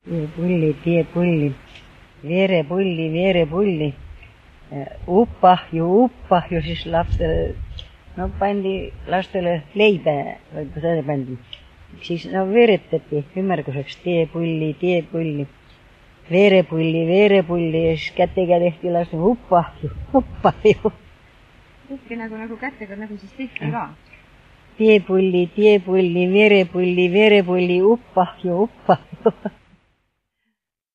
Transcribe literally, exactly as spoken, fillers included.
Teepulli, teepulli, veerepulli, veerepulli, uppahju, uppahju, siis lastele, no pandi lastele leibe, või seda pandi. Siis no veeretati ümmarguseks teepulli, teepulli, veerepulli, veerepulli ja siis kätega tehti lastele uppahju, uppahju. Tehti nagu, nagu kätega, nagu siis tehti ka. Teepulli, teepulli, veerepulli, veerepulli, uppahju, uppahju.